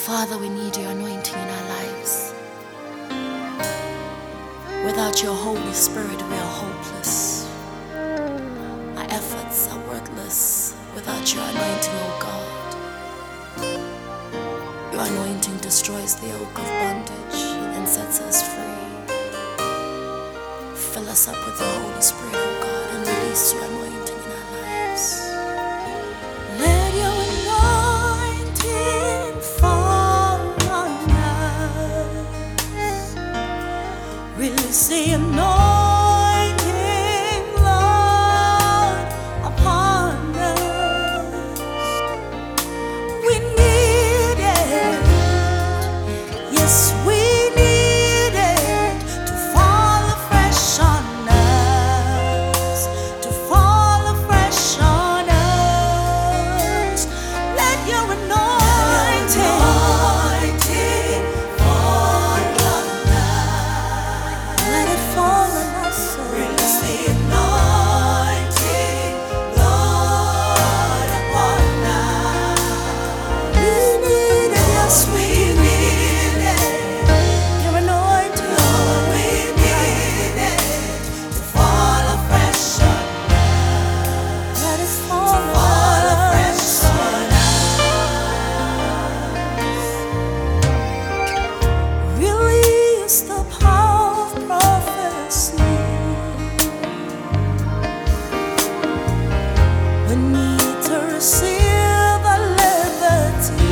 Father, we need your anointing in our lives. Without your Holy Spirit, we are hopeless. Our efforts are worthless without your anointing, O God. Your anointing destroys the yoke of bondage and sets us free. Fill us up with your Holy Spirit, O God, and release your anointing in our lives. Let your anointing fall on us. Release the anointing, Lord, upon us. We need it. Yes, we need it to fall afresh on us. To fall afresh on us. Let your anointing fall on us. Let it fall on us. Release the anointing, Lord, upon us. We need it, yes, we need it. Your anointing, Lord, we need it to fall afresh on us. Let it fall afresh on us. Release the power of prophecy. We need to receive a liberty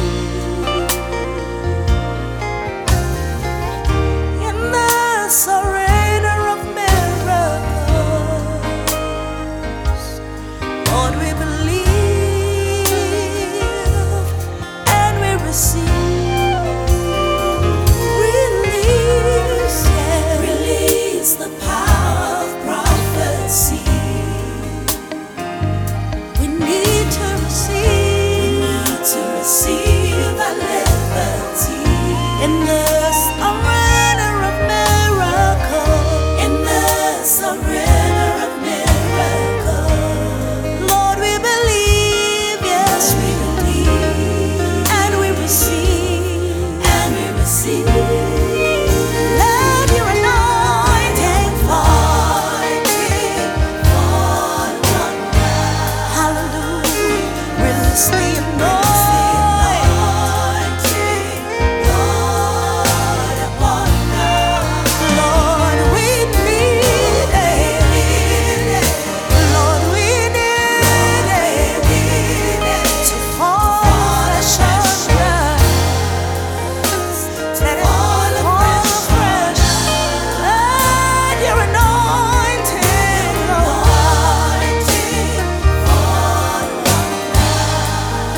in the surrender of miracles. Lord, we believe and we receive. Release, yeah. Release the power of prophecy. We need to receive a liberty in the surrender of miracles. In the surrender of miracles. Lord, we believe, yes, we believe, and we receive, Let your anointing fall on us. Hallelujah. Release the anointing, Lord, upon us. Lord, we need it. Lord, we need it to fall afresh on us. Let it fall afresh. Let your anointing, Lord,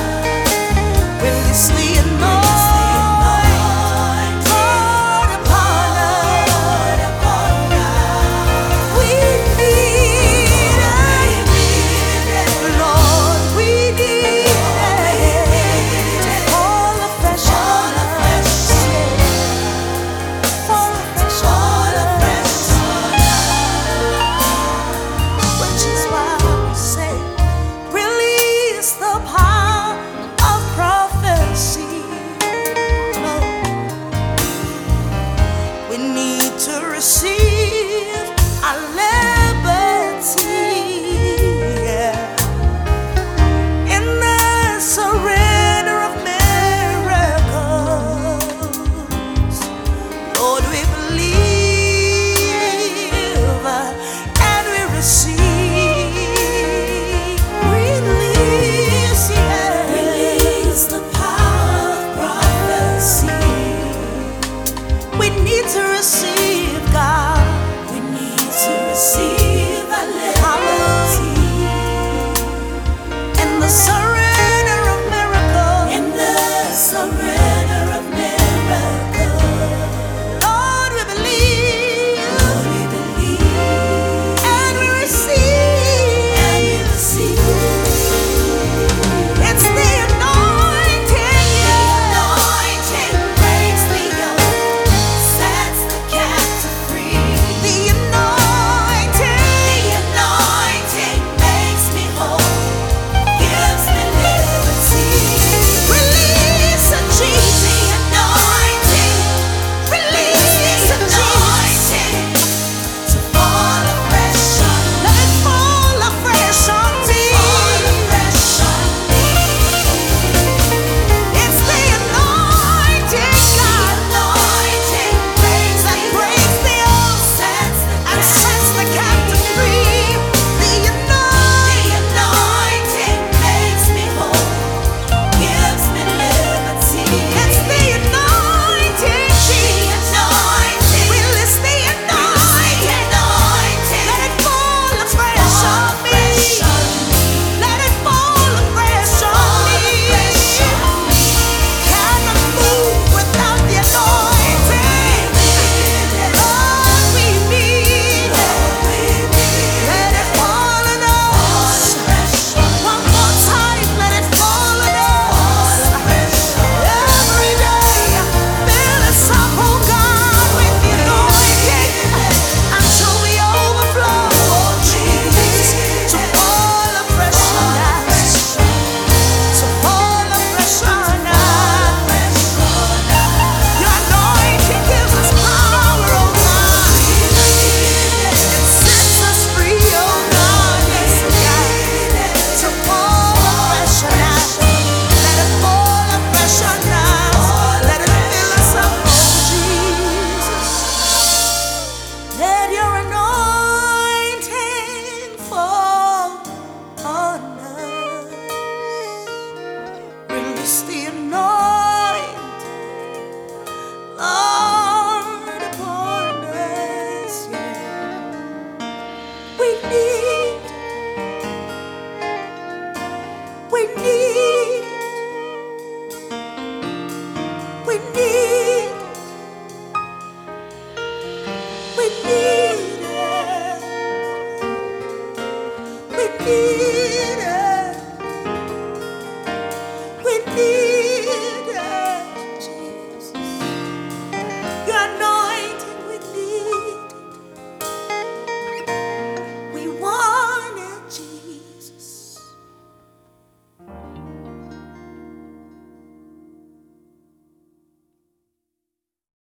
we need